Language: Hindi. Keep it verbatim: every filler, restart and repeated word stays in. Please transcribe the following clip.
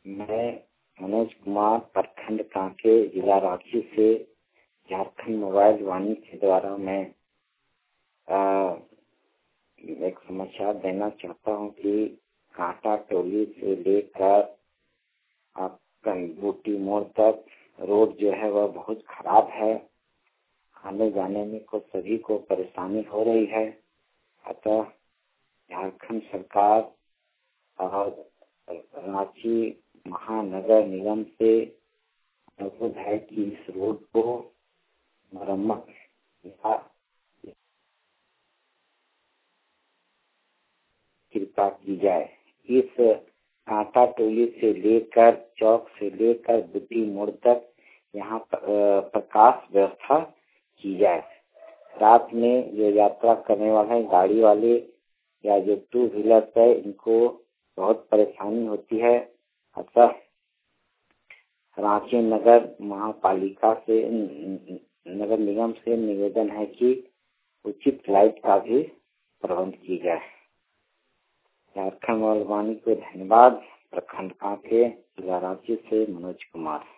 मैं मनोज कुमार, प्रखंड कांके, जिला रांची से झारखंड मोबाइल वाणी के द्वारा मैं आ, एक समाचार देना चाहता हूं कि कांटा टोली से लेकर आप बूटी मोड़ तक रोड जो है वह बहुत खराब है। आने जाने में को सभी को परेशानी हो रही है। अतः झारखंड सरकार और रांची महानगर निगम से अनुरोध है कि इस रोड को मरम्मत या कृपा की जाए। इस कांटा टोली से लेकर चौक से लेकर बुद्धि मोड़ तक यहाँ प्रकाश व्यवस्था की जाए। रात में जो यात्रा करने वाले हैं, गाड़ी वाले या जो टू व्हीलर है, इनको बहुत परेशानी होती है। अतः रांची नगर महापालिका से नगर निगम से निवेदन है कि उचित लाइट का भी प्रबंध की जाए। झारखंड मोबाइल वाणी को धन्यवाद। प्रखंड कांके, जिला रांची से मनोज कुमार।